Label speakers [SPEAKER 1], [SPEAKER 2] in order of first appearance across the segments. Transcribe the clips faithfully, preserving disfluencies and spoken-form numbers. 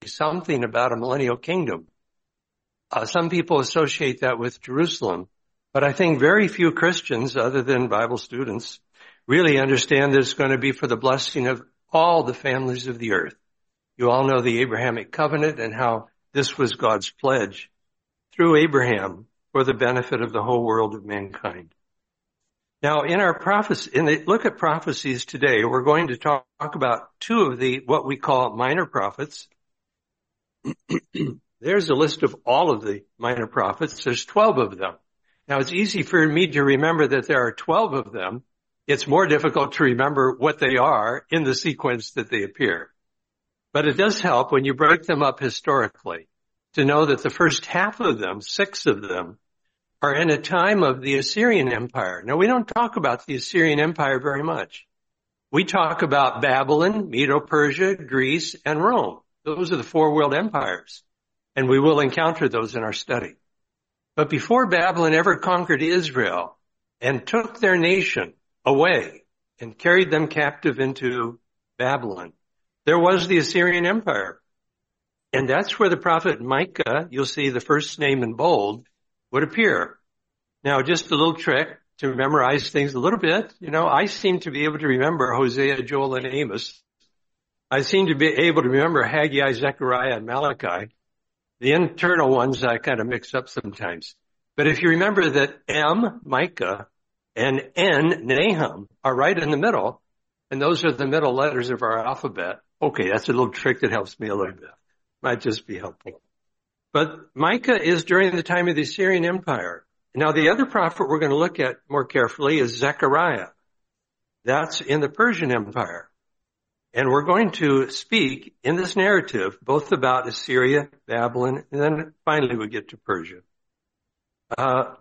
[SPEAKER 1] something about a millennial kingdom. Uh, some people associate that with Jerusalem, but I think very few Christians, other than Bible students, really understand that it's going to be for the blessing of all the families of the earth. You all know the Abrahamic covenant and how this was God's pledge through Abraham for the benefit of the whole world of mankind. Now, in our prophecy, in the look at prophecies today, we're going to talk, talk about two of the, what we call minor prophets. There's a list of all of the minor prophets. There's twelve of them. Now, it's easy for me to remember that there are twelve of them. It's more difficult to remember what they are in the sequence that they appear. But it does help when you break them up historically to know that the first half of them, six of them, are in a time of the Assyrian Empire. Now, we don't talk about the Assyrian Empire very much. We talk about Babylon, Medo-Persia, Greece, and Rome. Those are the four world empires, and we will encounter those in our study. But before Babylon ever conquered Israel and took their nation away and carried them captive into Babylon, there was the Assyrian Empire. And that's where the prophet Micah, you'll see the first name in bold, would appear. Now, just a little trick to memorize things a little bit. You know, I seem to be able to remember Hosea, Joel, and Amos. I seem to be able to remember Haggai, Zechariah, and Malachi. The internal ones I kind of mix up sometimes. But if you remember that M, Micah, and N, Nahum, are right in the middle, and those are the middle letters of our alphabet. Okay, that's a little trick that helps me a little bit. Might just be helpful. But Micah is during the time of the Assyrian Empire. Now, the other prophet we're going to look at more carefully is Zechariah. That's in the Persian Empire. And we're going to speak in this narrative both about Assyria, Babylon, and then finally we get to Persia. Uh,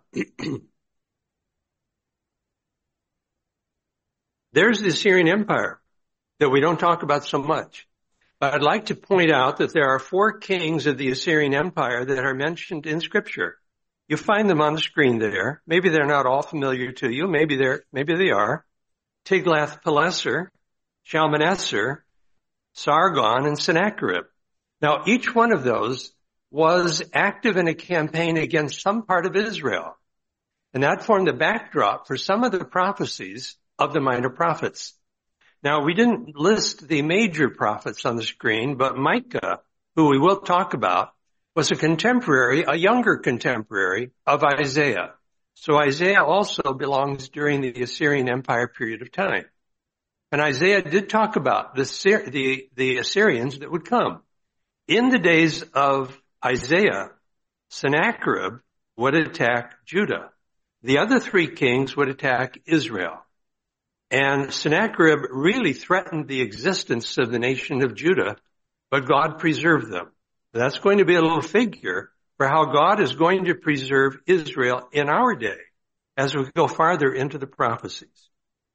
[SPEAKER 1] there's the Assyrian Empire that we don't talk about so much. But I'd like to point out that there are four kings of the Assyrian Empire that are mentioned in Scripture. You find them on the screen there. Maybe they're not all familiar to you. Maybe they're, maybe they are. Tiglath-Pileser, Shalmaneser, Sargon, and Sennacherib. Now, each one of those was active in a campaign against some part of Israel. And that formed the backdrop for some of the prophecies of the minor prophets. Now, we didn't list the major prophets on the screen, but Micah, who we will talk about, was a contemporary, a younger contemporary of Isaiah. So Isaiah also belongs during the Assyrian Empire period of time. And Isaiah did talk about the, the, the Assyrians that would come. In the days of Isaiah, Sennacherib would attack Judah. The other three kings would attack Israel. And Sennacherib really threatened the existence of the nation of Judah, but God preserved them. That's going to be a little figure for how God is going to preserve Israel in our day as we go farther into the prophecies.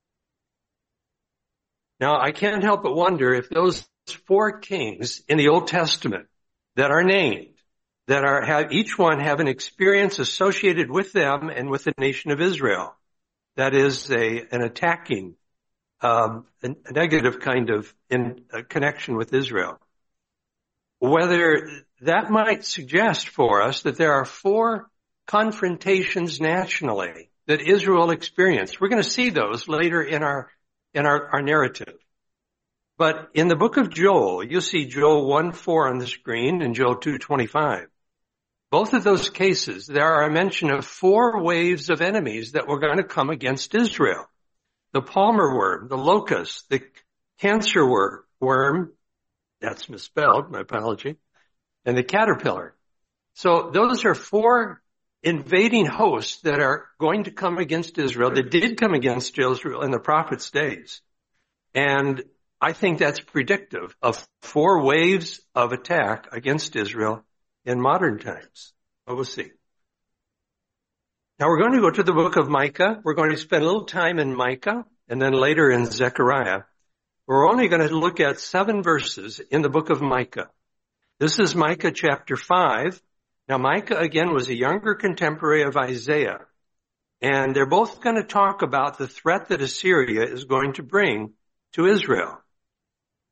[SPEAKER 1] Now, I can't help but wonder if those four kings in the Old Testament that are named, that are have each one have an experience associated with them and with the nation of Israel. That is a, an attacking, um, a negative kind of in, a connection with Israel. Whether that might suggest for us that there are four confrontations nationally that Israel experienced. We're going to see those later in our, in our, our narrative. But in the book of Joel, you'll see Joel one four on the screen and Joel two twenty-five. Both of those cases, there are a mention of four waves of enemies that were going to come against Israel. The palmer worm, the locust, the cancer worm, worm, that's misspelled, my apology, and the caterpillar. So those are four invading hosts that are going to come against Israel, that did come against Israel in the prophet's days. And I think that's predictive of four waves of attack against Israel in modern times. But we'll see. Now we're going to go to the book of Micah. We're going to spend a little time in Micah and then later in Zechariah. We're only going to look at seven verses in the book of Micah. This is Micah chapter five. Now Micah again was a younger contemporary of Isaiah. And they're both going to talk about the threat that Assyria is going to bring to Israel.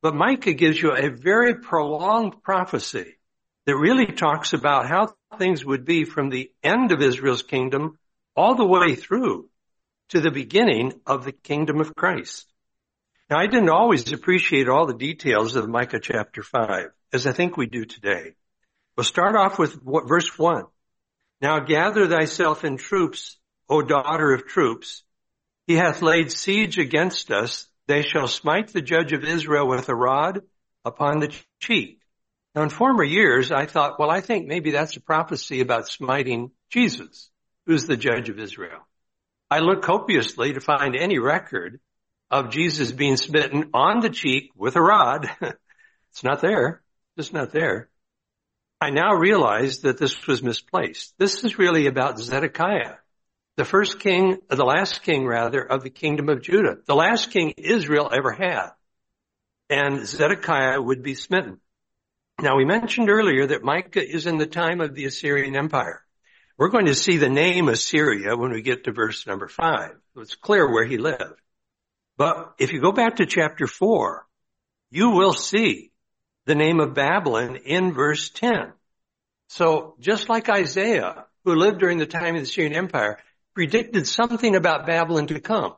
[SPEAKER 1] But Micah gives you a very prolonged prophecy that really talks about how things would be from the end of Israel's kingdom all the way through to the beginning of the kingdom of Christ. Now, I didn't always appreciate all the details of Micah chapter five, as I think we do today. We'll start off with verse one. Now gather thyself in troops, O daughter of troops. He hath laid siege against us. They shall smite the judge of Israel with a rod upon the cheek. Now, in former years, I thought, well, I think maybe that's a prophecy about smiting Jesus, who's the judge of Israel. I looked copiously to find any record of Jesus being smitten on the cheek with a rod. It's not there. It's not there. I now realize that this was misplaced. This is really about Zedekiah, the first king, the last king rather, of the kingdom of Judah, the last king Israel ever had. And Zedekiah would be smitten. Now, we mentioned earlier that Micah is in the time of the Assyrian Empire. We're going to see the name Assyria when we get to verse number five. It's clear where he lived. But if you go back to chapter four, you will see the name of Babylon in verse ten. So just like Isaiah, who lived during the time of the Assyrian Empire, predicted something about Babylon to come,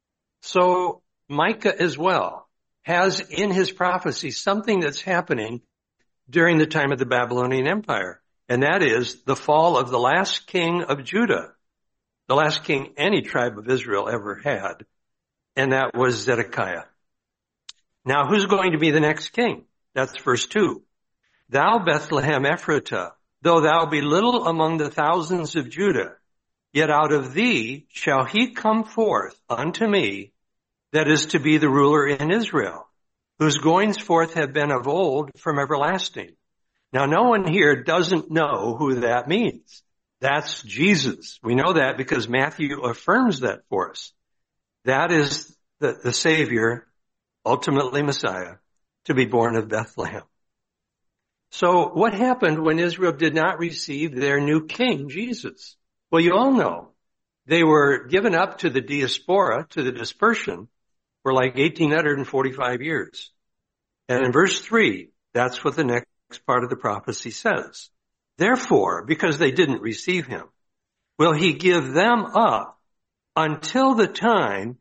[SPEAKER 1] so Micah as well has in his prophecy something that's happening during the time of the Babylonian Empire, and that is the fall of the last king of Judah, the last king any tribe of Israel ever had, and that was Zedekiah. Now, who's going to be the next king? That's verse two. Thou, Bethlehem Ephratah, though thou be little among the thousands of Judah, yet out of thee shall he come forth unto me that is to be the ruler in Israel, whose goings forth have been of old from everlasting. Now, no one here doesn't know who that means. That's Jesus. We know that because Matthew affirms that for us. That is the, the Savior, ultimately Messiah, to be born of Bethlehem. So what happened when Israel did not receive their new king, Jesus? Well, you all know. They were given up to the diaspora, to the dispersion, for like eighteen forty-five years. And in verse three, that's what the next part of the prophecy says. Therefore, because they didn't receive him, will he give them up until the time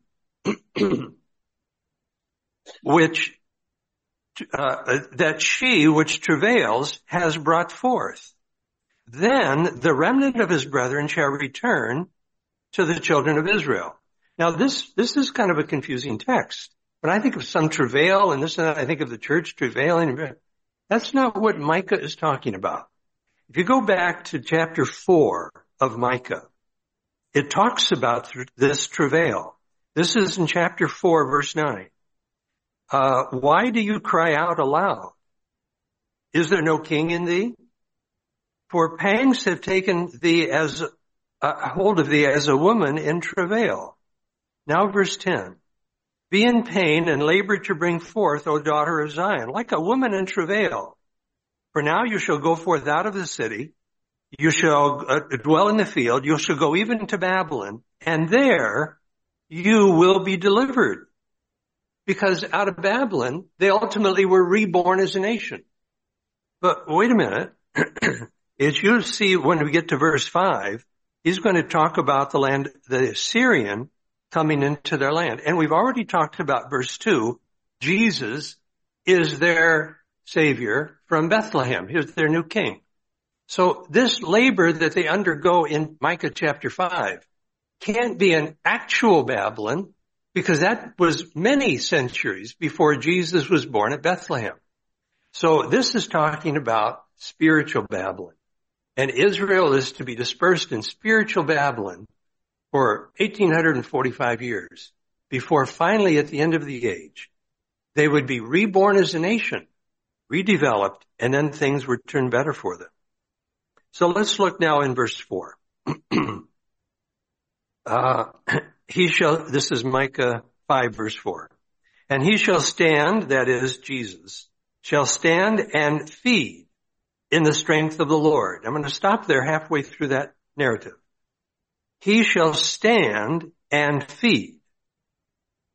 [SPEAKER 1] which uh, that she which travails has brought forth. Then the remnant of his brethren shall return to the children of Israel. Now this, this is kind of a confusing text. When I think of some travail and this and that, I think of the church travailing. That's not what Micah is talking about. If you go back to chapter four of Micah, it talks about this travail. This is in chapter four, verse nine. Uh, why do you cry out aloud? Is there no king in thee? For pangs have taken thee as uh, hold of thee as a woman in travail. Now verse ten. Be in pain and labor to bring forth, O daughter of Zion, like a woman in travail. For now you shall go forth out of the city. You shall uh, dwell in the field. You shall go even to Babylon, and there you will be delivered. Because out of Babylon, they ultimately were reborn as a nation. But wait a minute. As you see when we get to verse five, he's going to talk about the land, the Assyrian coming into their land. And we've already talked about verse two. Jesus is their Savior from Bethlehem. He's their new king. So this labor that they undergo in Micah chapter five can't be an actual Babylon, because that was many centuries before Jesus was born at Bethlehem. So this is talking about spiritual Babylon. And Israel is to be dispersed in spiritual Babylon for eighteen forty-five years before finally at the end of the age, they would be reborn as a nation, redeveloped, and then things would turn better for them. So let's look now in verse four. uh, he shall, this is Micah five verse four. And he shall stand, that is Jesus, shall stand and feed in the strength of the Lord. I'm going to stop there halfway through that narrative. He shall stand and feed.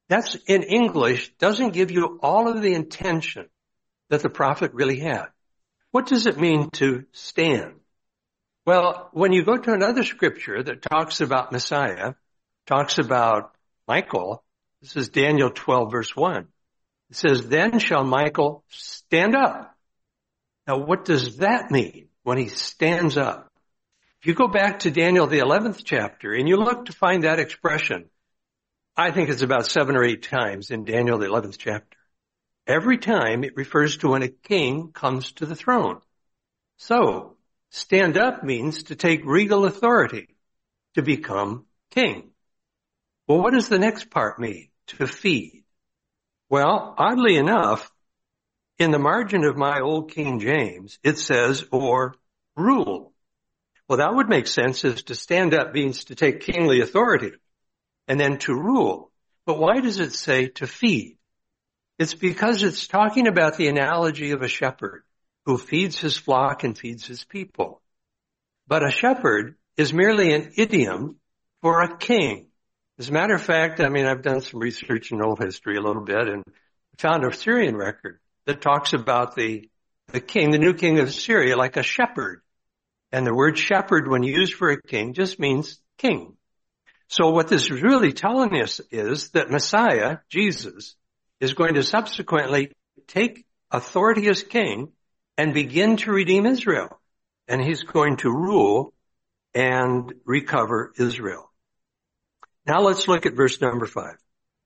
[SPEAKER 1] That's in English doesn't give you all of the intention that the prophet really had. What does it mean to stand? Well, when you go to another scripture that talks about Messiah, talks about Michael, this is Daniel twelve verse one. It says, then shall Michael stand up. Now, what does that mean when he stands up? If you go back to Daniel, the eleventh chapter, and you look to find that expression, I think it's about seven or eight times in Daniel, the eleventh chapter. Every time it refers to when a king comes to the throne. So, stand up means to take regal authority, to become king. Well, what does the next part mean? To feed. Well, oddly enough, in the margin of my old King James, it says, or rule. Well, that would make sense, as to stand up means to take kingly authority and then to rule. But why does it say to feed? It's because it's talking about the analogy of a shepherd who feeds his flock and feeds his people. But a shepherd is merely an idiom for a king. As a matter of fact, I mean, I've done some research in old history a little bit and found a Syrian record that talks about the, the king, the new king of Syria, like a shepherd. And the word shepherd, when used for a king, just means king. So what this is really telling us is that Messiah, Jesus, is going to subsequently take authority as king and begin to redeem Israel. And he's going to rule and recover Israel. Now let's look at verse number five.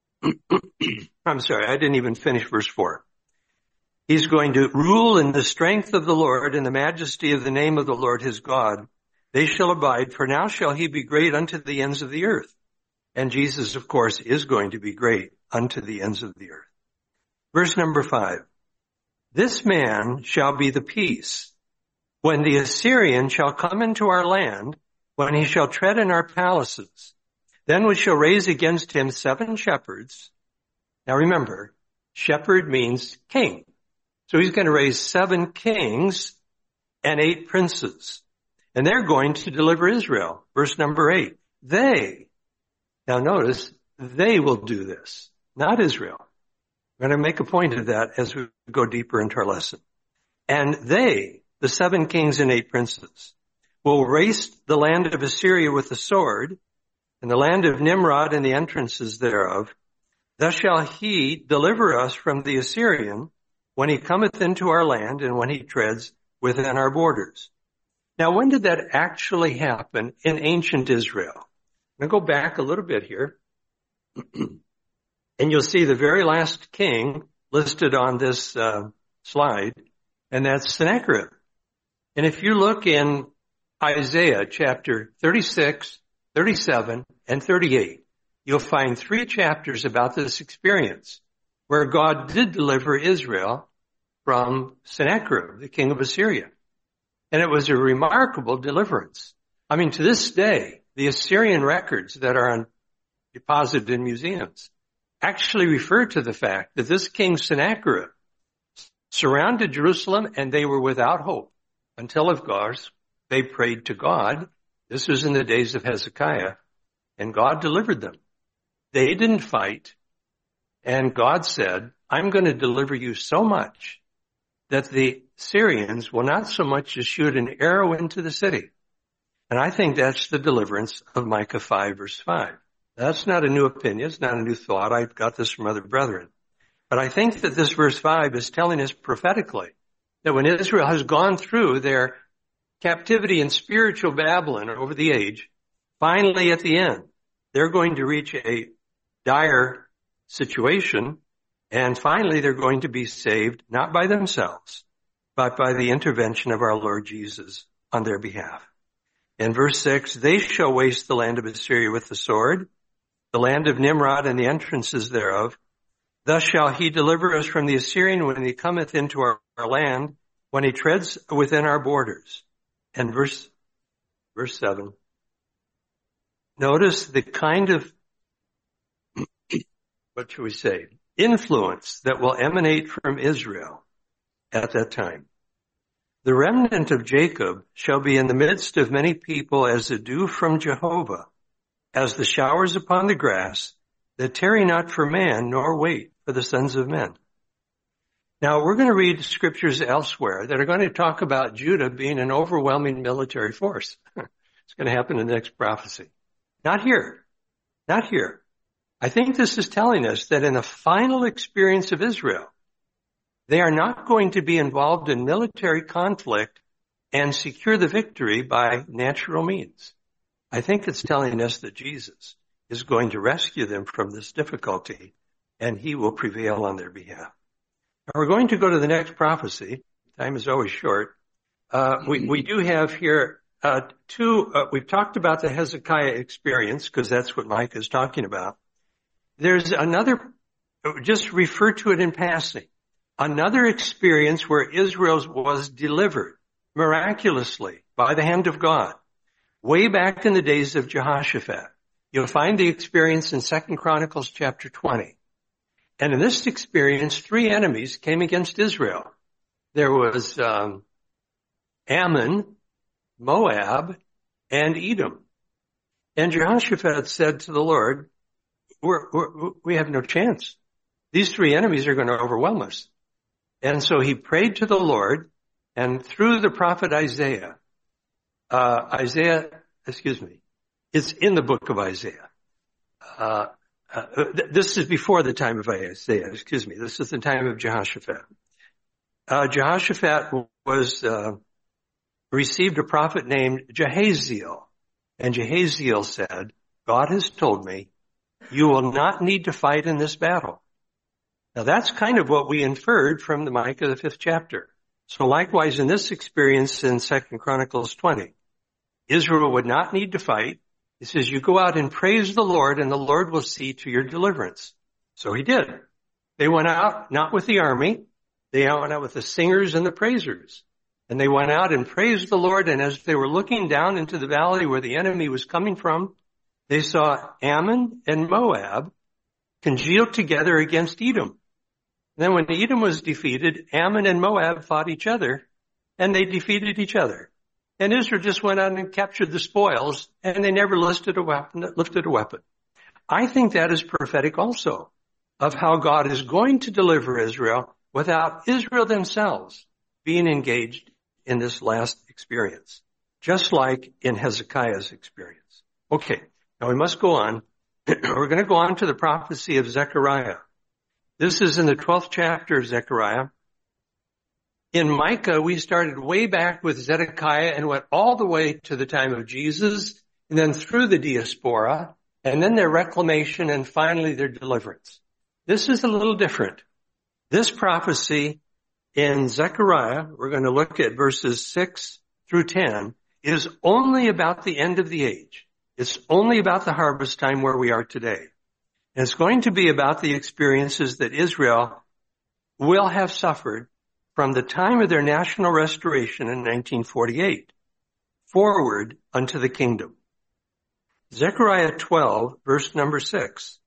[SPEAKER 1] I'm sorry, I didn't even finish verse four. He's going to rule in the strength of the Lord and the majesty of the name of the Lord his God. They shall abide, for now shall he be great unto the ends of the earth. And Jesus, of course, is going to be great unto the ends of the earth. Verse number five. This man shall be the peace. When the Assyrian shall come into our land, when he shall tread in our palaces, then we shall raise against him seven shepherds. Now remember, shepherd means king. So he's going to raise seven kings and eight princes. And they're going to deliver Israel. Verse number eight. They, now notice, they will do this, not Israel. I'm going to make a point of that as we go deeper into our lesson. And they, the seven kings and eight princes, will waste the land of Assyria with the sword, and the land of Nimrod and the entrances thereof. Thus shall he deliver us from the Assyrian when he cometh into our land and when he treads within our borders. Now, when did that actually happen in ancient Israel? I'm going to go back a little bit here. And you'll see the very last king listed on this uh, slide, and that's Sennacherib. And if you look in Isaiah chapter thirty-six, thirty-seven, and thirty-eight, you'll find three chapters about this experience where God did deliver Israel from Sennacherib, the king of Assyria. And it was a remarkable deliverance. I mean, to this day, the Assyrian records that are on, deposited in museums actually refer to the fact that this king Sennacherib surrounded Jerusalem and they were without hope until, of course, they prayed to God. This was in the days of Hezekiah, and God delivered them. They didn't fight, and God said, I'm going to deliver you so much that the Syrians will not so much as shoot an arrow into the city. And I think that's the deliverance of Micah five, verse five. That's not a new opinion. It's not a new thought. I got this from other brethren. But I think that this verse five is telling us prophetically that when Israel has gone through their captivity in spiritual Babylon over the age, finally at the end, they're going to reach a dire situation, and finally they're going to be saved, not by themselves, but by the intervention of our Lord Jesus on their behalf. In verse six, they shall waste the land of Assyria with the sword, the land of Nimrod and the entrances thereof. Thus shall he deliver us from the Assyrian when he cometh into our, our land, when he treads within our borders. And verse, verse seven. Notice the kind of, what should we say, influence that will emanate from Israel at that time. The remnant of Jacob shall be in the midst of many people as the dew from Jehovah, as the showers upon the grass. that tarry not for man, nor wait for the sons of men. Now, we're going to read scriptures elsewhere that are going to talk about Judah being an overwhelming military force. It's going to happen in the next prophecy. Not here. Not here. I think this is telling us that in the final experience of Israel, they are not going to be involved in military conflict and secure the victory by natural means. I think it's telling us that Jesus is going to rescue them from this difficulty, and he will prevail on their behalf. Now we're going to go to the next prophecy. Time is always short. Uh, we, we do have here uh, two, uh, we've talked about the Hezekiah experience, because that's what Micah is talking about. There's another, just refer to it in passing, another experience where Israel was delivered miraculously by the hand of God, way back in the days of Jehoshaphat. You'll find the experience in Second Chronicles chapter twenty. And in this experience, three enemies came against Israel. There was um, Ammon, Moab, and Edom. And Jehoshaphat said to the Lord, we're, we're, we have no chance. These three enemies are going to overwhelm us. And so he prayed to the Lord, and through the prophet Isaiah, uh, Isaiah, excuse me, it's in the book of Isaiah. Uh, uh, th- this is before the time of Isaiah, excuse me. This is the time of Jehoshaphat. Uh, Jehoshaphat was, uh, received a prophet named Jehaziel. And Jehaziel said, God has told me, you will not need to fight in this battle. Now that's kind of what we inferred from the Micah, the fifth chapter. So likewise in this experience in Second Chronicles twenty, Israel would not need to fight. He says, you go out and praise the Lord, and the Lord will see to your deliverance. So he did. They went out, not with the army. They went out with the singers and the praisers. And they went out and praised the Lord, and as they were looking down into the valley where the enemy was coming from, they saw Ammon and Moab congealed together against Edom. And then when Edom was defeated, Ammon and Moab fought each other, and they defeated each other. And Israel just went out and captured the spoils, and they never lifted a weapon, lifted a weapon. I think that is prophetic also of how God is going to deliver Israel without Israel themselves being engaged in this last experience, just like in Hezekiah's experience. Okay, now we must go on. We're going to go on to the prophecy of Zechariah. This is in the twelfth chapter of Zechariah. In Micah, we started way back with Zedekiah and went all the way to the time of Jesus, and then through the diaspora, and then their reclamation, and finally their deliverance. This is a little different. This prophecy in Zechariah, we're going to look at verses six through ten, is only about the end of the age. It's only about the harvest time where we are today. And it's going to be about the experiences that Israel will have suffered from the time of their national restoration in nineteen forty-eight, forward unto the kingdom. Zechariah twelve, verse number six.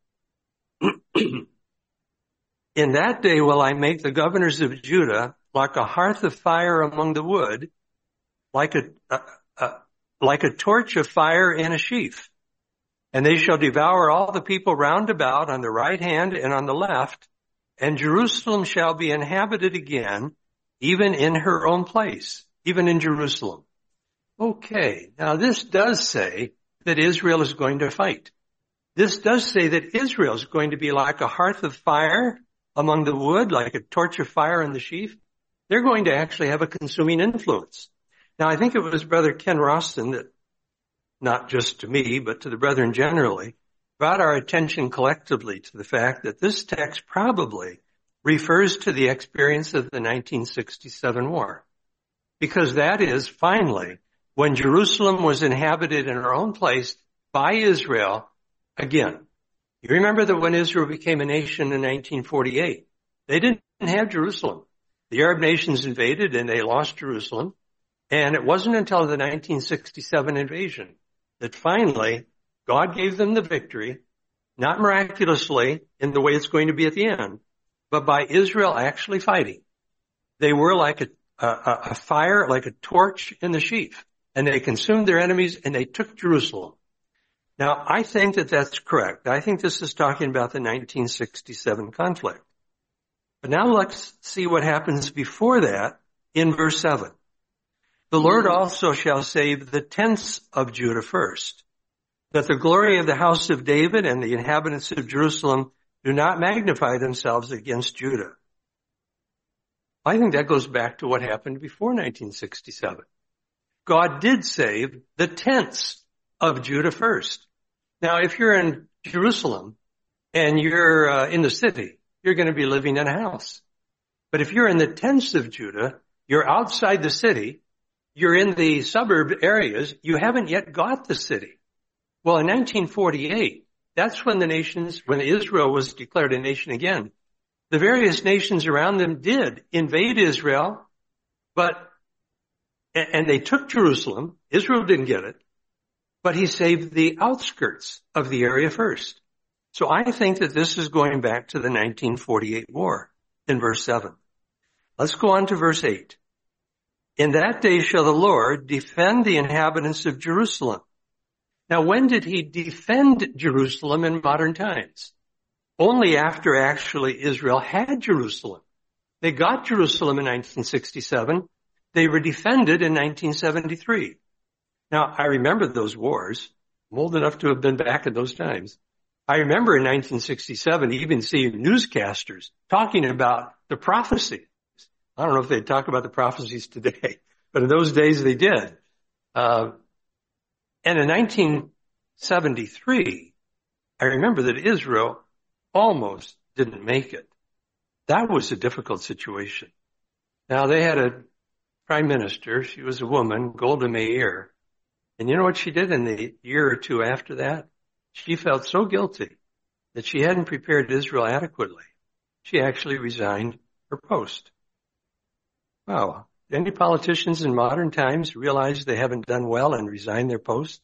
[SPEAKER 1] In that day will I make the governors of Judah like a hearth of fire among the wood, like a, a, a like a torch of fire in a sheaf. And they shall devour all the people round about on the right hand and on the left, and Jerusalem shall be inhabited again, even in her own place, even in Jerusalem. Okay, now this does say that Israel is going to fight. This does say that Israel is going to be like a hearth of fire among the wood, like a torch of fire in the sheaf. They're going to actually have a consuming influence. Now, I think it was Brother Ken Roston that, not just to me, but to the brethren generally, brought our attention collectively to the fact that this text probably refers to the experience of the nineteen sixty-seven war. Because that is, finally, when Jerusalem was inhabited in her own place by Israel again. You remember that when Israel became a nation in nineteen forty-eight, they didn't have Jerusalem. The Arab nations invaded and they lost Jerusalem. And it wasn't until the nineteen sixty-seven invasion that finally God gave them the victory, not miraculously in the way it's going to be at the end, but by Israel actually fighting. They were like a, a, a fire, like a torch in the sheaf, and they consumed their enemies and they took Jerusalem. Now, I think that that's correct. I think this is talking about the nineteen sixty-seven conflict. But now let's see what happens before that in verse seven. The Lord also shall save the tents of Judah first, that the glory of the house of David and the inhabitants of Jerusalem do not magnify themselves against Judah. I think that goes back to what happened before nineteen sixty-seven. God did save the tents of Judah first. Now, if you're in Jerusalem and you're uh, in the city, you're going to be living in a house. But if you're in the tents of Judah, you're outside the city, you're in the suburb areas, you haven't yet got the city. Well, in nineteen forty-eight, that's when the nations, when Israel was declared a nation again, the various nations around them did invade Israel, but, and they took Jerusalem. Israel didn't get it, but he saved the outskirts of the area first. So I think that this is going back to the nineteen forty-eight war in verse seven. Let's go on to verse eight. In that day shall the Lord defend the inhabitants of Jerusalem. Now, when did he defend Jerusalem in modern times? Only after actually Israel had Jerusalem. They got Jerusalem in nineteen sixty-seven. They were defended in nineteen seventy-three. Now, I remember those wars. I'm old enough to have been back in those times. I remember in nineteen sixty-seven even seeing newscasters talking about the prophecies. I don't know if they talk about the prophecies today, but in those days they did. Uh, and in nineteen seventy-three, I remember that Israel almost didn't make it. That was a difficult situation. Now, they had a prime minister. She was a woman, Golda Meir. And you know what she did in the year or two after that? She felt so guilty that she hadn't prepared Israel adequately. She actually resigned her post. Wow. Any politicians in modern times realize they haven't done well and resign their post?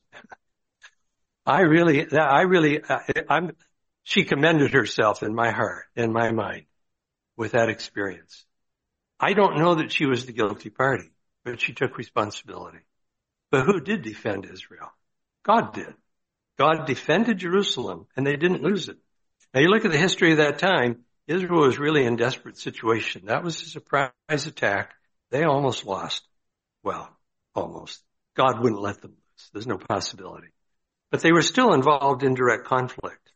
[SPEAKER 1] I really, I really, I'm, she commended herself in my heart, in my mind, with that experience. I don't know that she was the guilty party, but she took responsibility. But who did defend Israel? God did. God defended Jerusalem, and they didn't lose it. Now, you look at the history of that time, Israel was really in a desperate situation. That was a surprise attack. They almost lost. Well, almost. God wouldn't let them lose. There's no possibility. But they were still involved in direct conflict.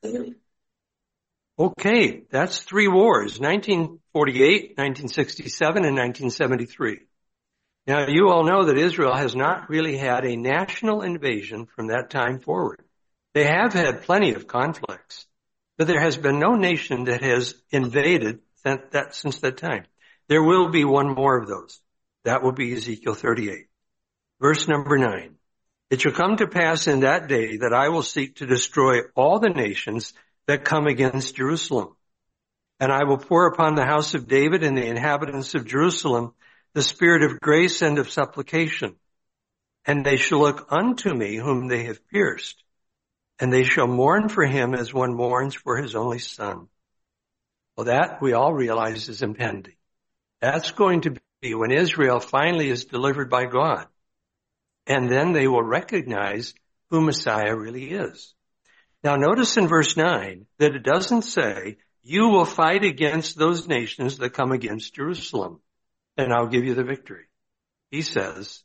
[SPEAKER 1] Okay, that's three wars, nineteen forty-eight, nineteen sixty-seven, and nineteen seventy-three. Now, you all know that Israel has not really had a national invasion from that time forward. They have had plenty of conflicts, but there has been no nation that has invaded that, that, since that time. There will be one more of those. That will be Ezekiel thirty-eight. Verse number nine. It shall come to pass in that day that I will seek to destroy all the nations that come against Jerusalem. And I will pour upon the house of David and the inhabitants of Jerusalem the spirit of grace and of supplication. And they shall look unto me whom they have pierced. And they shall mourn for him as one mourns for his only son. Well, that we all realize is impending. That's going to be when Israel finally is delivered by God. And then they will recognize who Messiah really is. Now, notice in verse nine that it doesn't say, you will fight against those nations that come against Jerusalem, and I'll give you the victory. He says,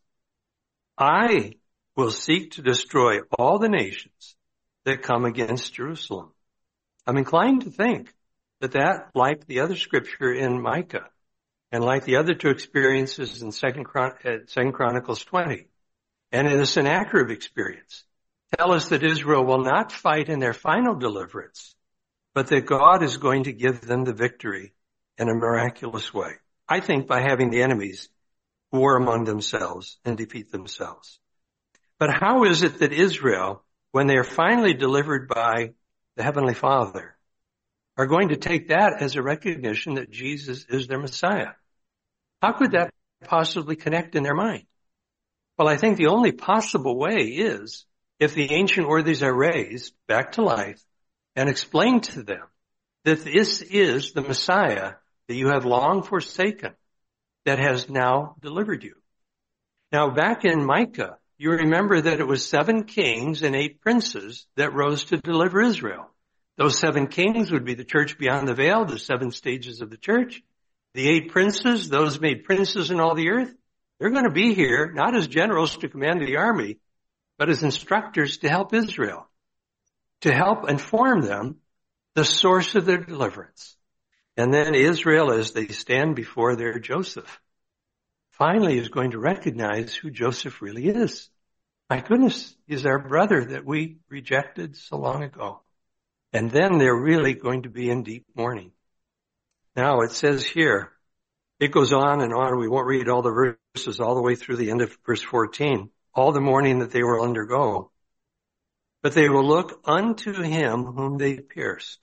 [SPEAKER 1] I will seek to destroy all the nations that come against Jerusalem. I'm inclined to think that that, like the other scripture in Micah, and like the other two experiences in Second Chronicles twenty, and in the Sennacherib experience, tell us that Israel will not fight in their final deliverance, but that God is going to give them the victory in a miraculous way. I think by having the enemies war among themselves and defeat themselves. But how is it that Israel, when they are finally delivered by the Heavenly Father, are going to take that as a recognition that Jesus is their Messiah? How could that possibly connect in their mind? Well, I think the only possible way is if the ancient worthies are raised back to life and explained to them that this is the Messiah that you have long forsaken that has now delivered you. Now, back in Micah, you remember that it was seven kings and eight princes that rose to deliver Israel. Those seven kings would be the church beyond the veil, the seven stages of the church. The eight princes, those made princes in all the earth, they're going to be here, not as generals to command the army, but as instructors to help Israel, to help inform them the source of their deliverance. And then Israel, as they stand before their Joseph, finally is going to recognize who Joseph really is. My goodness, he's our brother that we rejected so long ago. And then they're really going to be in deep mourning. Now it says here, it goes on and on. We won't read all the verses all the way through the end of verse fourteen. All the mourning that they will undergo. But they will look unto him whom they pierced.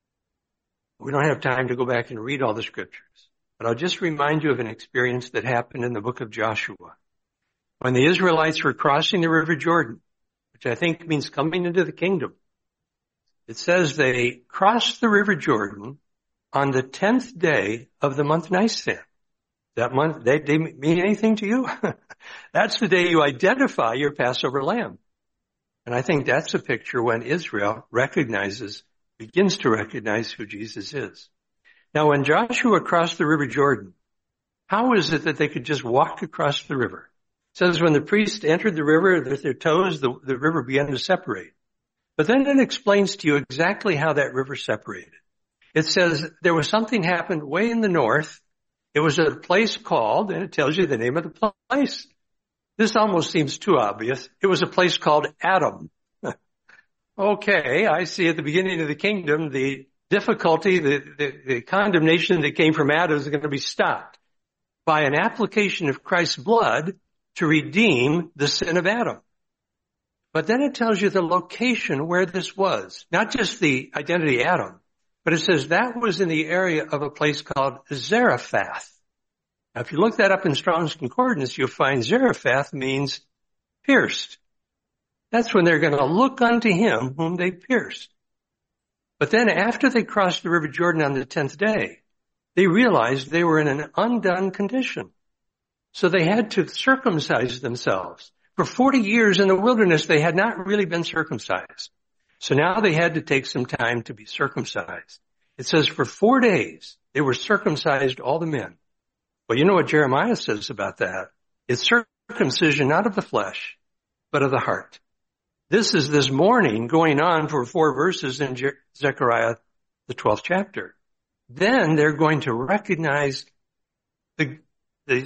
[SPEAKER 1] We don't have time to go back and read all the scriptures, but I'll just remind you of an experience that happened in the book of Joshua. When the Israelites were crossing the river Jordan, which I think means coming into the kingdom, it says they crossed the river Jordan on the tenth day of the month Nisan. That month, they, they mean anything to you? That's the day you identify your Passover lamb. And I think that's a picture when Israel recognizes, begins to recognize who Jesus is. Now, when Joshua crossed the river Jordan, how is it that they could just walk across the river? It says when the priests entered the river with their toes, the, the river began to separate. But then it explains to you exactly how that river separated. It says there was something happened way in the north. It was a place called, and it tells you the name of the place. This almost seems too obvious. It was a place called Adam. Okay, I see at the beginning of the kingdom, the difficulty, the, the, the condemnation that came from Adam is going to be stopped by an application of Christ's blood to redeem the sin of Adam. But then it tells you the location where this was, not just the identity Adam, but it says that was in the area of a place called Zarephath. Now, if you look that up in Strong's Concordance, you'll find Zarephath means pierced. That's when they're going to look unto him whom they pierced. But then after they crossed the river Jordan on the tenth day, they realized they were in an undone condition. So they had to circumcise themselves. For forty years in the wilderness, they had not really been circumcised. So now they had to take some time to be circumcised. It says for four days, they were circumcised, all the men. Well, you know what Jeremiah says about that? It's circumcision not of the flesh, but of the heart. This is this mourning going on for four verses in Je- Zechariah, the twelfth chapter. Then they're going to recognize the, the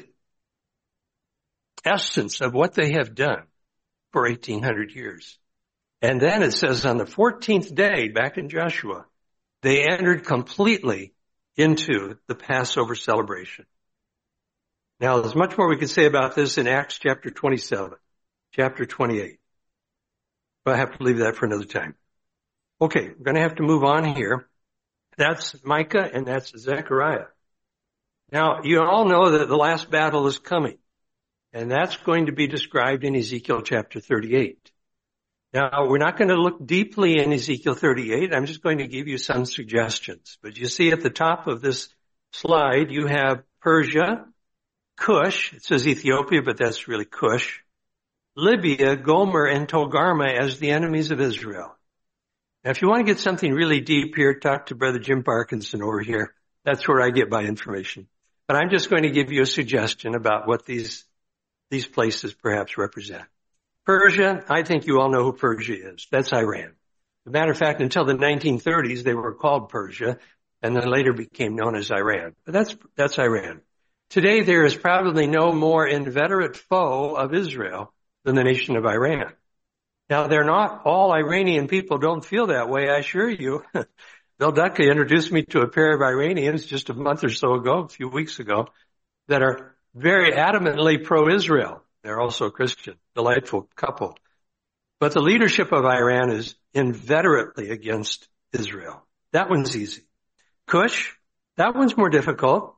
[SPEAKER 1] essence of what they have done for eighteen hundred years. And then it says on the fourteenth day, back in Joshua, they entered completely into the Passover celebration. Now, there's much more we could say about this in Acts chapter twenty-seven, chapter twenty-eight. But I have to leave that for another time. Okay, we're going to have to move on here. That's Micah and that's Zechariah. Now, you all know that the last battle is coming, and that's going to be described in Ezekiel chapter thirty-eight. Now, we're not going to look deeply in Ezekiel thirty-eight. I'm just going to give you some suggestions. But you see at the top of this slide, you have Persia, Cush. It says Ethiopia, but that's really Cush. Libya, Gomer, and Togarmah as the enemies of Israel. Now, if you want to get something really deep here, talk to Brother Jim Parkinson over here. That's where I get my information. But I'm just going to give you a suggestion about what these, these places perhaps represent. Persia, I think you all know who Persia is. That's Iran. As a matter of fact, until the nineteen thirties, they were called Persia, and then later became known as Iran. But that's, that's Iran. Today, there is probably no more inveterate foe of Israel than the nation of Iran. Now, they're not all Iranian people don't feel that way, I assure you. Bill Ducky introduced me to a pair of Iranians just a month or so ago, a few weeks ago, that are very adamantly pro-Israel. They're also Christian, delightful couple. But the leadership of Iran is inveterately against Israel. That one's easy. Cush, that one's more difficult.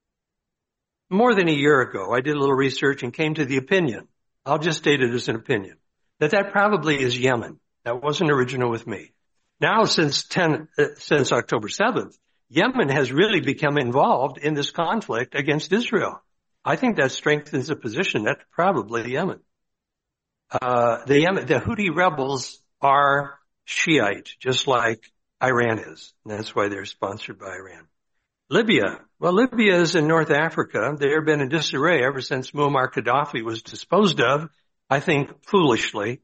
[SPEAKER 1] More than a year ago, I did a little research and came to the opinion, I'll just state it as an opinion, that that probably is Yemen. That wasn't original with me. Now, since ten, uh, since October seventh, Yemen has really become involved in this conflict against Israel. I think that strengthens the position. That's probably Yemen. Uh, the, the Houthi rebels are Shiite, just like Iran is. And that's why they're sponsored by Iran. Libya. Well, Libya is in North Africa. They have been in disarray ever since Muammar Gaddafi was disposed of, I think foolishly,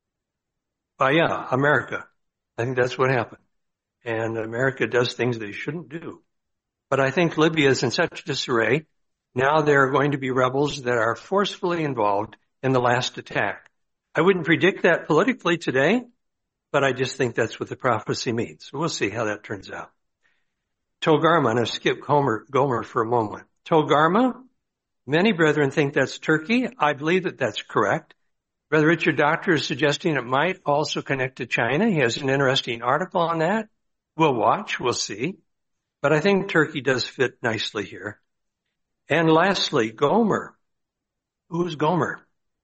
[SPEAKER 1] by, yeah, America. I think that's what happened. And America does things they shouldn't do. But I think Libya is in such disarray. Now there are going to be rebels that are forcefully involved in the last attack. I wouldn't predict that politically today, but I just think that's what the prophecy means. So we'll see how that turns out. Togarmah, and I'll skip Gomer, Gomer for a moment. Togarmah, many brethren think that's Turkey. I believe that that's correct. Brother Richard Doctor is suggesting it might also connect to China. He has an interesting article on that. We'll watch, we'll see. But I think Turkey does fit nicely here. And lastly, Gomer. Who's Gomer?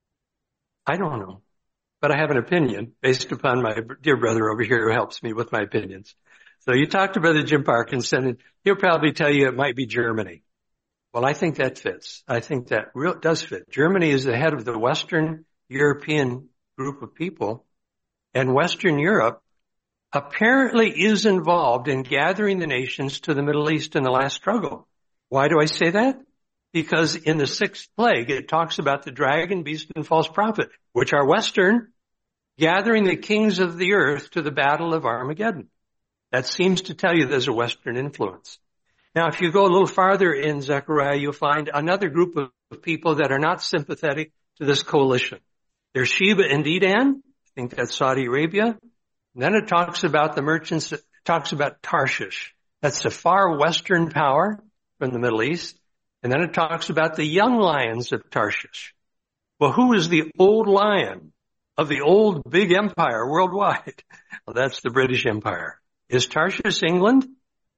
[SPEAKER 1] I don't know, but I have an opinion based upon my dear brother over here who helps me with my opinions. So you talk to Brother Jim Parkinson, and he'll probably tell you it might be Germany. Well, I think that fits. I think that real, does fit. Germany is the head of the Western European group of people, and Western Europe apparently is involved in gathering the nations to the Middle East in the last struggle. Why do I say that? Because in the sixth plague, it talks about the dragon, beast, and false prophet, which are Western, gathering the kings of the earth to the battle of Armageddon. That seems to tell you there's a Western influence. Now, if you go a little farther in Zechariah, you'll find another group of people that are not sympathetic to this coalition. There's Sheba and Dedan. I think that's Saudi Arabia. And then it talks about the merchants, it talks about Tarshish. That's a far Western power from the Middle East. And then it talks about the young lions of Tarshish. Well, who is the old lion of the old big empire worldwide? Well, that's the British Empire. Is Tarshish England?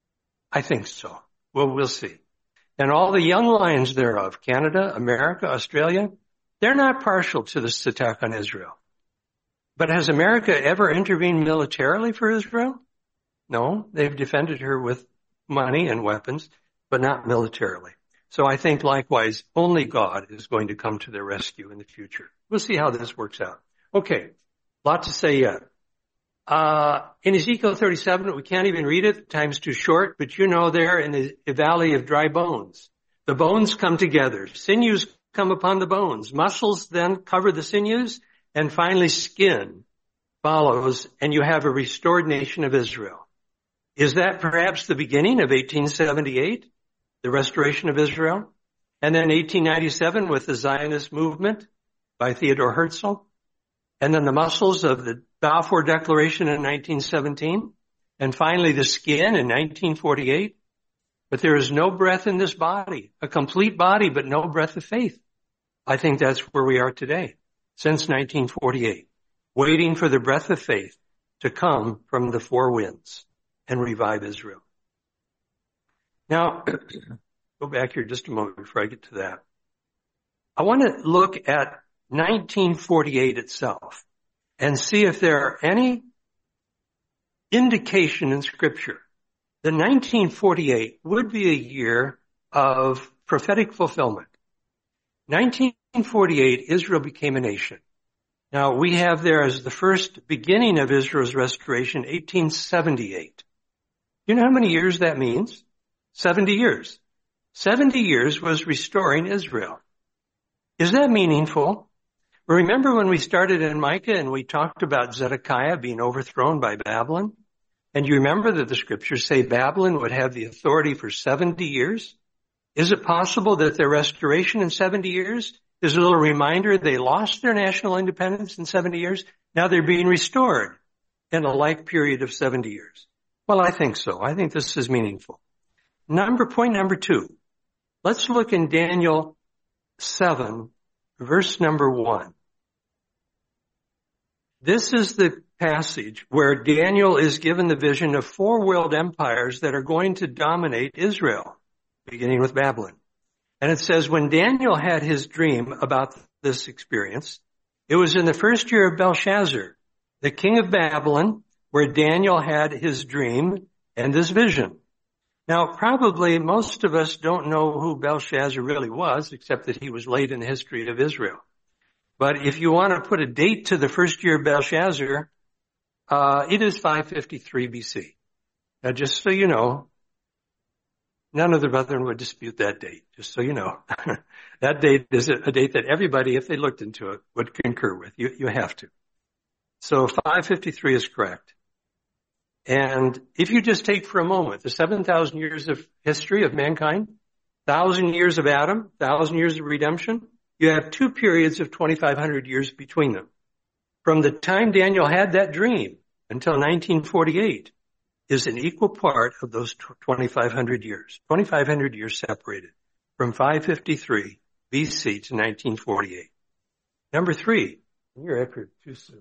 [SPEAKER 1] I think so. Well, we'll see. And all the young lions thereof, Canada, America, Australia, they're not partial to this attack on Israel. But has America ever intervened militarily for Israel? No, they've defended her with money and weapons, but not militarily. So I think likewise, only God is going to come to their rescue in the future. We'll see how this works out. Okay, lot to say yet. Uh, in Ezekiel thirty-seven, we can't even read it, time's too short, but you know there in the valley of dry bones, the bones come together, sinews come upon the bones, muscles then cover the sinews, and finally skin follows, and you have a restored nation of Israel. Is that perhaps the beginning of eighteen seventy-eight? The restoration of Israel, and then eighteen ninety-seven with the Zionist movement by Theodore Herzl, and then the muscles of the Balfour Declaration in nineteen seventeen, and finally the skin in nineteen forty-eight. But there is no breath in this body, a complete body, but no breath of faith. I think that's where we are today, since nineteen forty-eight, waiting for the breath of faith to come from the four winds and revive Israel. Now, go back here just a moment before I get to that. I want to look at nineteen forty-eight itself and see if there are any indication in Scripture that nineteen forty-eight would be a year of prophetic fulfillment. nineteen forty-eight, Israel became a nation. Now, we have there as the first beginning of Israel's restoration, eighteen seventy-eight. You know how many years that means? seventy years. seventy years was restoring Israel. Is that meaningful? Remember when we started in Micah and we talked about Zedekiah being overthrown by Babylon? And you remember that the scriptures say Babylon would have the authority for seventy years? Is it possible that their restoration in seventy years is a little reminder they lost their national independence in seventy years? Now they're being restored in a like period of seventy years. Well, I think so. I think this is meaningful. Number, point number two. Let's look in Daniel seven, verse number one. This is the passage where Daniel is given the vision of four world empires that are going to dominate Israel, beginning with Babylon. And it says, when Daniel had his dream about this experience, it was in the first year of Belshazzar, the king of Babylon, where Daniel had his dream and this vision. Now, probably most of us don't know who Belshazzar really was, except that he was late in the history of Israel. But if you want to put a date to the first year of Belshazzar, uh, it is five fifty-three B C. Now, just so you know, none of the brethren would dispute that date, just so you know. That date is a date that everybody, if they looked into it, would concur with. You, you have to. So five fifty-three is correct. And if you just take for a moment the seven thousand years of history of mankind, one thousand years of Adam, one thousand years of redemption, you have two periods of twenty-five hundred years between them. From the time Daniel had that dream until nineteen forty-eight is an equal part of those twenty-five hundred years. twenty-five hundred years separated from five fifty-three B C to nineteen forty-eight. Number three, you're up here too soon.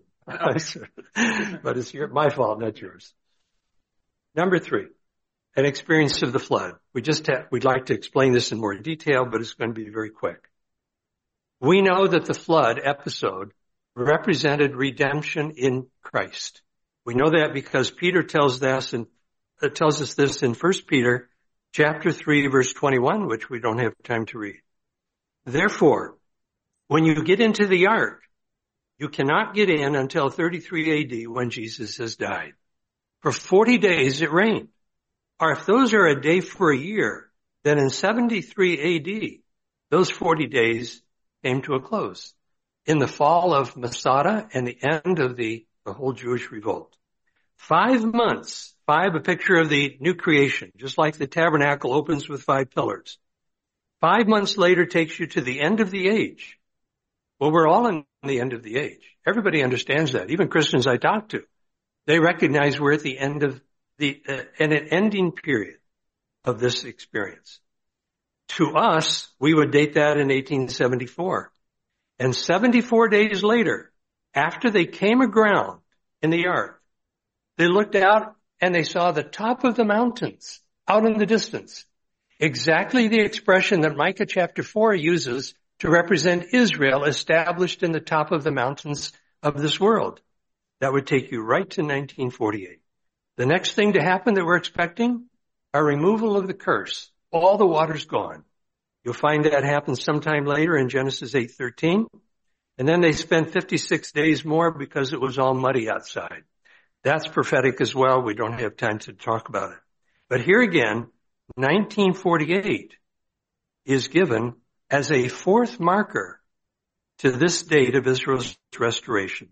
[SPEAKER 1] But it's your, my fault, not yours. Number three, an experience of the flood. We just have, we'd like to explain this in more detail, but it's going to be very quick. We know that the flood episode represented redemption in Christ. We know that because Peter tells us and uh, tells us this in First Peter chapter three, verse twenty-one, which we don't have time to read. Therefore, when you get into the ark, you cannot get in until thirty-three A D when Jesus has died. For forty days it rained. Or if those are a day for a year, then in seventy-three A D, those forty days came to a close in the fall of Masada and the end of the, the whole Jewish revolt. Five months, five, a picture of the new creation, just like the tabernacle opens with five pillars. Five months later takes you to the end of the age. Well, we're all in the end of the age. Everybody understands that. Even Christians I talk to, they recognize we're at the end of the, uh, an ending period of this experience. To us, we would date that in eighteen seventy-four. And seventy-four days later, after they came aground in the ark, they looked out and they saw the top of the mountains out in the distance. Exactly the expression that Micah chapter four uses to represent Israel established in the top of the mountains of this world. That would take you right to nineteen forty-eight. The next thing to happen that we're expecting, a removal of the curse. All the water's gone. You'll find that happens sometime later in Genesis eight thirteen. And then they spent fifty-six days more because it was all muddy outside. That's prophetic as well. We don't have time to talk about it. But here again, nineteen forty-eight is given as a fourth marker to this date of Israel's restoration.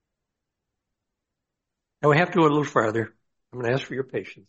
[SPEAKER 1] Now we have to go a little farther. I'm going to ask for your patience.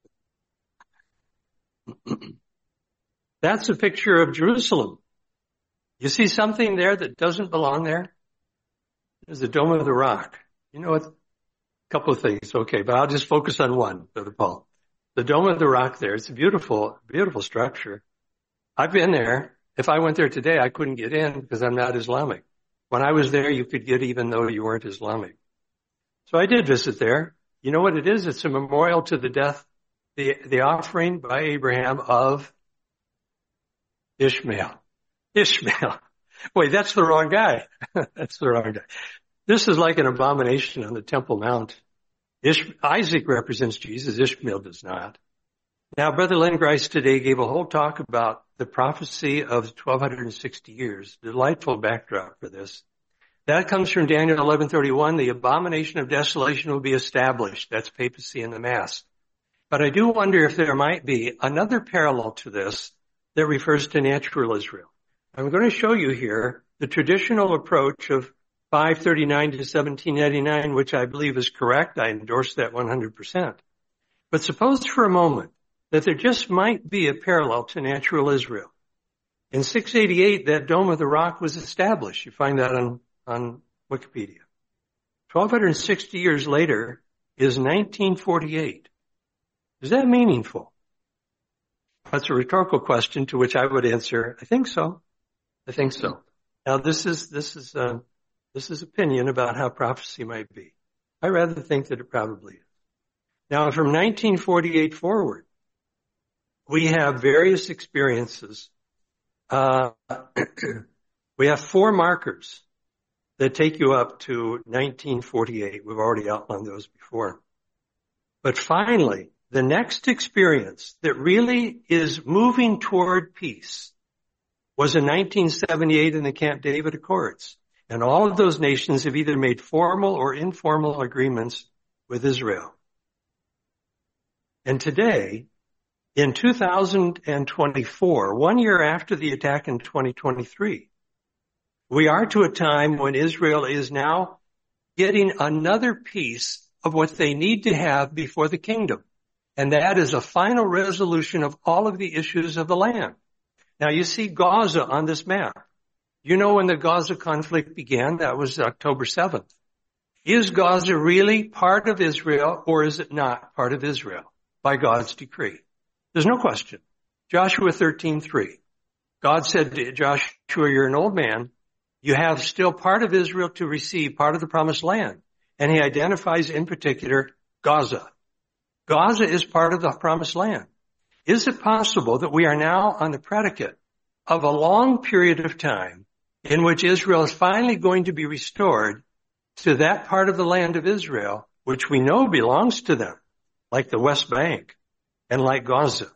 [SPEAKER 1] That's a picture of Jerusalem. You see something there that doesn't belong there? There's the Dome of the Rock. You know what? A couple of things. Okay, but I'll just focus on one, Brother Paul. The Dome of the Rock there, it's a beautiful, beautiful structure. I've been there. If I went there today, I couldn't get in because I'm not Islamic. When I was there, you could get even though you weren't Islamic. So I did visit there. You know what it is? It's a memorial to the death, the, the offering by Abraham of Ishmael. Ishmael. Wait, that's the wrong guy. That's the wrong guy. This is like an abomination on the Temple Mount. Ish, Isaac represents Jesus. Ishmael does not. Now, Brother Lindgreis today gave a whole talk about the prophecy of twelve sixty years. Delightful backdrop for this. That comes from Daniel eleven thirty-one. The abomination of desolation will be established. That's papacy in the Mass. But I do wonder if there might be another parallel to this that refers to natural Israel. I'm going to show you here the traditional approach of five thirty-nine to seventeen ninety-nine, which I believe is correct. I endorse that one hundred percent. But suppose for a moment that there just might be a parallel to natural Israel. In six eighty-eight, that Dome of the Rock was established. You find that on, on Wikipedia. twelve sixty years later is nineteen forty-eight. Is that meaningful? That's a rhetorical question to which I would answer, I think so. I think so. Now this is, this is, uh, this is opinion about how prophecy might be. I rather think that it probably is. Now from nineteen forty-eight forward, we have various experiences. Uh, we have four markers that take you up to nineteen forty-eight. We've already outlined those before. But finally, the next experience that really is moving toward peace was in nineteen seventy-eight in the Camp David Accords. And all of those nations have either made formal or informal agreements with Israel. And today, in two thousand twenty-four, one year after the attack in twenty twenty-three, we are to a time when Israel is now getting another piece of what they need to have before the kingdom. And that is a final resolution of all of the issues of the land. Now you see Gaza on this map. You know when the Gaza conflict began? That was October seventh. Is Gaza really part of Israel, or is it not part of Israel by God's decree? There's no question. Joshua thirteen three. God said to Joshua, you're an old man. You have still part of Israel to receive, part of the promised land. And he identifies in particular Gaza. Gaza is part of the promised land. Is it possible that we are now on the predicate of a long period of time in which Israel is finally going to be restored to that part of the land of Israel, which we know belongs to them, like the West Bank and like Gaza?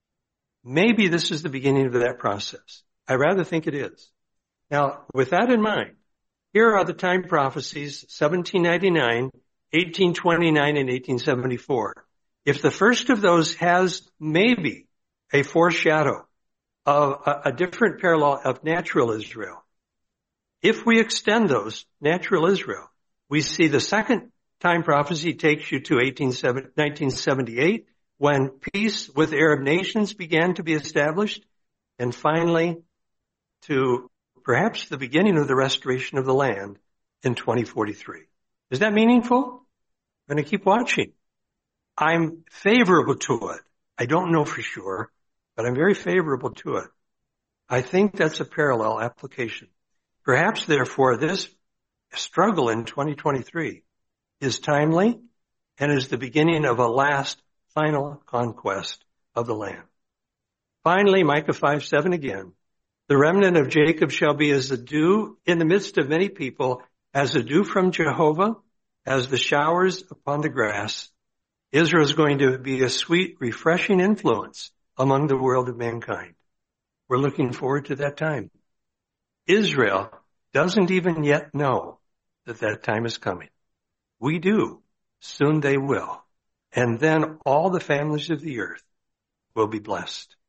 [SPEAKER 1] Maybe this is the beginning of that process. I rather think it is. Now, with that in mind, here are the time prophecies, seventeen ninety-nine, eighteen twenty-nine, and eighteen seventy-four. If the first of those has maybe a foreshadow of a, a different parallel of natural Israel, if we extend those, natural Israel, we see the second time prophecy takes you to nineteen seventy-eight, when peace with Arab nations began to be established, and finally to perhaps the beginning of the restoration of the land in twenty forty-three. Is that meaningful? I'm going to keep watching. I'm favorable to it. I don't know for sure, but I'm very favorable to it. I think that's a parallel application. Perhaps, therefore, this struggle in twenty twenty-three is timely and is the beginning of a last, final conquest of the land. Finally, Micah five seven again. The remnant of Jacob shall be as the dew in the midst of many people, as the dew from Jehovah, as the showers upon the grass. Israel is going to be a sweet, refreshing influence among the world of mankind. We're looking forward to that time. Israel doesn't even yet know that that time is coming. We do. Soon they will. And then all the families of the earth will be blessed.